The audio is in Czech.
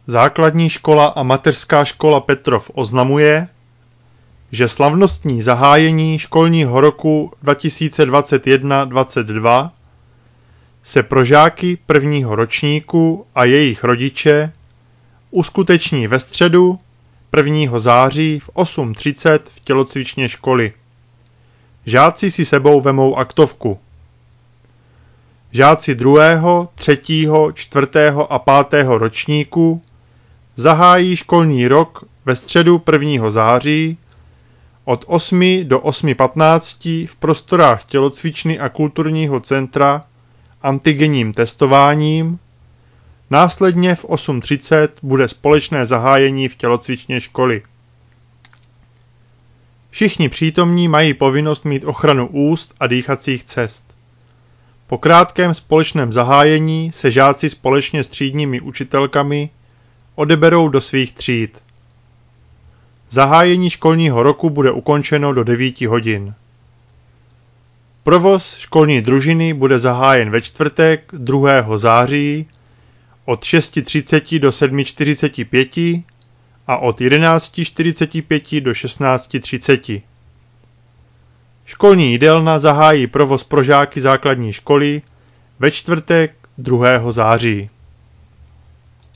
Základní škola a mateřská škola Petrov oznamuje, že slavnostní zahájení školního roku 2021-22 se pro žáky prvního ročníku a jejich rodiče uskuteční ve středu 1. září v 8:30 v tělocvičně školy. Žáci si sebou vemou aktovku. Žáci 2., 3., 4. a 5. ročníku zahájí školní rok ve středu 1. září od 8 do 8:15 v prostorách tělocvičny a kulturního centra antigenním testováním. Následně v 8:30 bude společné zahájení v tělocvičně školy. Všichni přítomní mají povinnost mít ochranu úst a dýchacích cest. Po krátkém společném zahájení se žáci společně s třídními učitelkami odeberou do svých tříd. Zahájení školního roku bude ukončeno do 9 hodin. Provoz školní družiny bude zahájen ve čtvrtek 2. září od 6:30 do 7:45 a od 11:45 do 16:30. Školní jídelna zahájí provoz pro žáky základní školy ve čtvrtek 2. září.